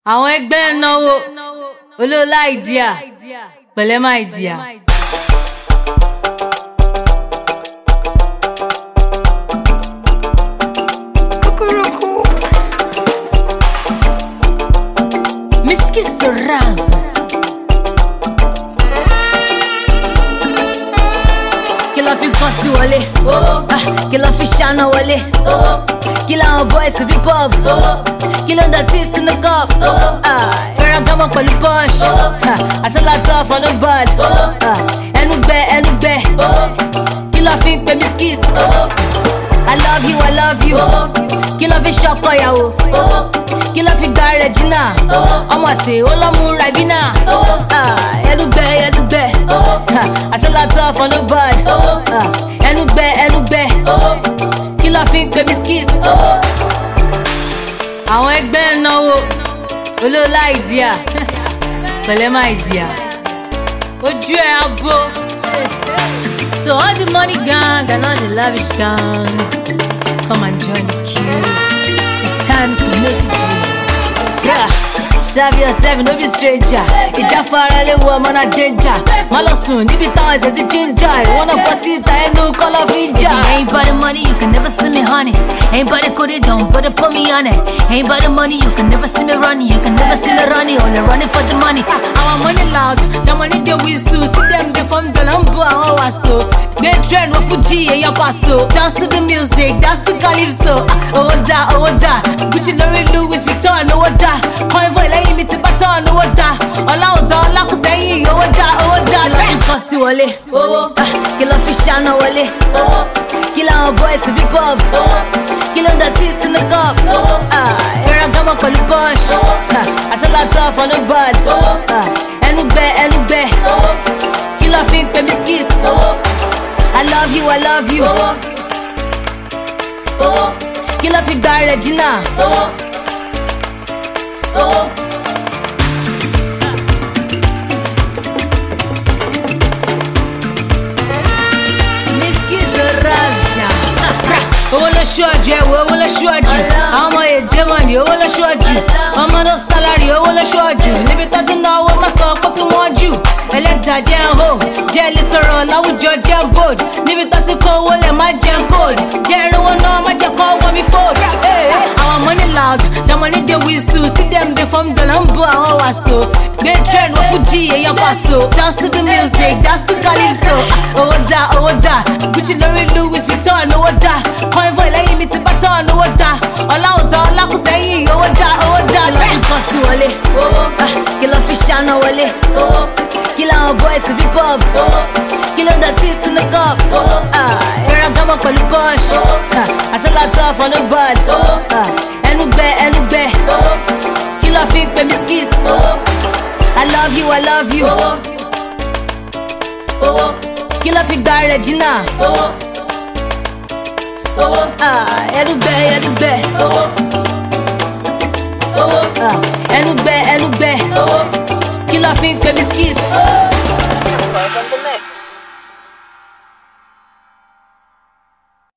Àwọn ẹgbẹ́ náwó olóòlà ìdíà pẹ̀lẹ́ máa ìdíà. Miski Sorazo kí ló fi kàn sí wọlé, kí ló fi ṣáná wọlé, kí làwọn boys fi pop, kí ló ń dọ̀tí sínú cup, Ferragamo pẹ̀lú Porsche, àtúntò for the bud, ẹnu gbẹ, kí ló fi ń pè mí skis, I love you, kí ló fi ṣọkọ ìyàwó, kí ló fi gba Regina, ọmọ àṣẹ olómú Ribina, ẹnu gbẹ, àtúntò for the bud, ẹnu gbẹ, kí ló fi ń pè mí skis. Àwọn ẹgbẹ́ náwó olóòlà ìdíà pẹ̀lẹ́ máa ìdíà, ojú ẹ̀ abo. So all the money gang and all the lavish gang, come and join the queue. It's time to make it real. Yeah, serve yourself, no be stranger. Ìjà fara lè wọ ọmọ náà danger. Má lọ sùn níbi táwọn ẹsẹ̀ ti ginger. Ìwọ́n náà bọ́ sí ìta ẹnu kọ́lọ́ fi jà. Ain't by the money, you can never see me honey. Ain't by the cookie, don't put me on it. Ain't by the money, you can never see me running. You can never see me running, only running for the money. Our money loud, the money they whistle. See them they from the lumber, our wasso. They trend with Fuji and your passo. Dance to the music, dance to Calypso. Oh da, Gucci, Louis, Louis Vuitton, oh da. Convoy lẹ́yìn mi ti baton, oh da. Ọlá kò sẹ́yìn, oh da. Kí ló fi kàn sí wọlé, kí ló fi ṣáná wọlé, kí làwọn boys fi pop, kí ló ń dọ̀tí sínú cup, Ferragamo pẹ̀lú Porsche, àtúntò for the bud, ẹnu gbẹ, kí ló fi ń pè mí skis, I love you, kí ló fi gba Regina, Miski Sorazo. Owó ló ṣọ́ọ̀jù ẹ̀wọ̀, owó ló ṣọ́ọ̀jù. Àwọn ọmọ èdè mọ̀nì, owó ló ṣọ́ọ̀jù. Ọmọ no salary, owó ló ṣọ́ọ̀jù. Níbi tó ti ná owó má sọ pé tí wọ́n jù. Ẹlẹ́dàá jẹ́ ń hò, jẹ́ lè sọ̀rọ̀ láwùjọ jẹ́ bold. Níbi tó ti kó owó lẹ̀ má jẹ́ code. Jẹ́ ìrànwọ́ náà má jẹ́ kó wọ́n mi fold. Our money loud, the money they whistle. See them they from the lumber, àwọn wàṣọ. They trend with Fuji and your passo. Dance to the music, dance to Calypso. Oh da, Gucci, Louis Vuitton, oh da. Convoy lẹ́yìn mi ti baton, oh da. Ọlá kò sẹ́yìn, oh da. Kí ló fi kàn sí wọlé, kí ló fi ṣáná wọlé, kí làwọn boys fi pop, kí ló ń dọ̀tí sínú cup, Ferragamo pẹ̀lú Porsche, àtúntò for the bud, ẹnu gbẹ, kí ló fi ń pè mí skis, I love you, kí ló fi gba Regina, ẹnu gbẹ, kí ló fi ń pè mí skis.